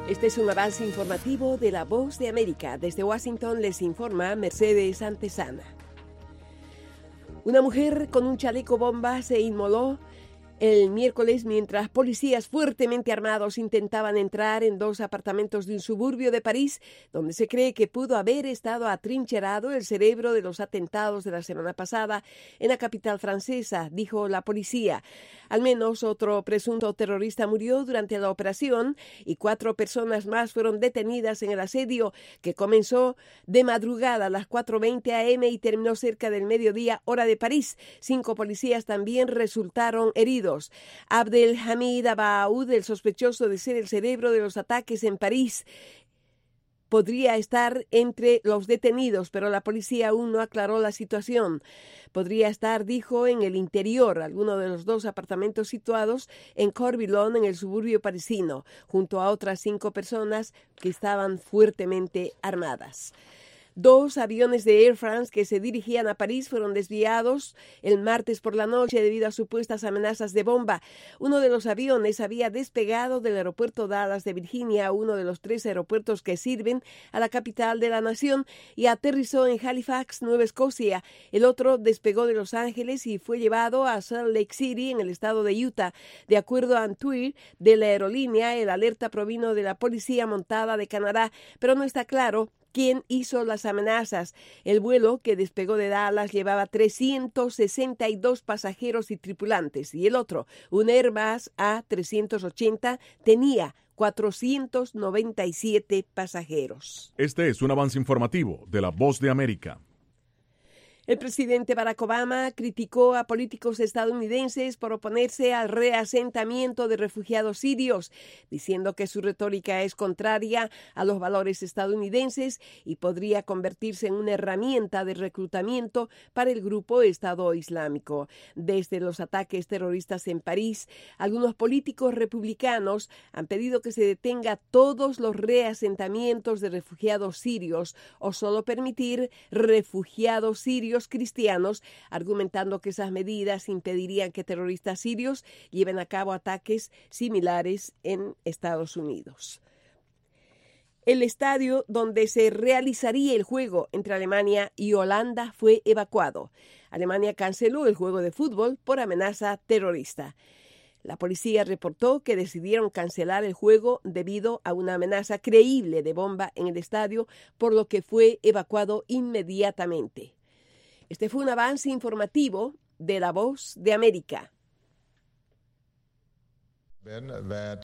Este es un avance informativo de La Voz de América. Desde Washington les informa Mercedes Antesana. Una mujer con un chaleco bomba se inmoló el miércoles mientras policías fuertemente armados intentaban entrar en dos apartamentos de un suburbio de París, donde se cree que pudo haber estado atrincherado el cerebro de los atentados de la semana pasada en la capital francesa, dijo la policía. Al menos otro presunto terrorista murió durante la operación y 4 personas más fueron detenidas en el asedio que comenzó de madrugada a las 4:20 a.m. y terminó cerca del mediodía, hora de París. 5 policías también resultaron heridos. Abdelhamid Abaoud, el sospechoso de ser el cerebro de los ataques en París, podría estar entre los detenidos, pero la policía aún no aclaró la situación. Podría estar, dijo, en el interior, alguno de los 2 apartamentos situados en Corbilon, en el suburbio parisino, junto a otras 5 personas que estaban fuertemente armadas. 2 aviones de Air France que se dirigían a París fueron desviados el martes por la noche debido a supuestas amenazas de bomba. Uno de los aviones había despegado del aeropuerto Dallas de Virginia, uno de los 3 aeropuertos que sirven a la capital de la nación, y aterrizó en Halifax, Nueva Escocia. El otro despegó de Los Ángeles y fue llevado a Salt Lake City, en el estado de Utah. De acuerdo a un tuit de la aerolínea, el alerta provino de la Policía Montada de Canadá, pero no está claro quién hizo las amenazas. El vuelo que despegó de Dallas llevaba 362 pasajeros y tripulantes, y el otro, un Airbus A380, tenía 497 pasajeros. Este es un avance informativo de La Voz de América. El presidente Barack Obama criticó a políticos estadounidenses por oponerse al reasentamiento de refugiados sirios, diciendo que su retórica es contraria a los valores estadounidenses y podría convertirse en una herramienta de reclutamiento para el grupo Estado Islámico. Desde los ataques terroristas en París, algunos políticos republicanos han pedido que se detenga todos los reasentamientos de refugiados sirios o solo permitir refugiados sirios cristianos, argumentando que esas medidas impedirían que terroristas sirios lleven a cabo ataques similares en Estados Unidos. El estadio donde se realizaría el juego entre Alemania y Holanda fue evacuado. Alemania canceló el juego de fútbol por amenaza terrorista. La policía reportó que decidieron cancelar el juego debido a una amenaza creíble de bomba en el estadio, por lo que fue evacuado inmediatamente. Este fue un avance informativo de La Voz de América.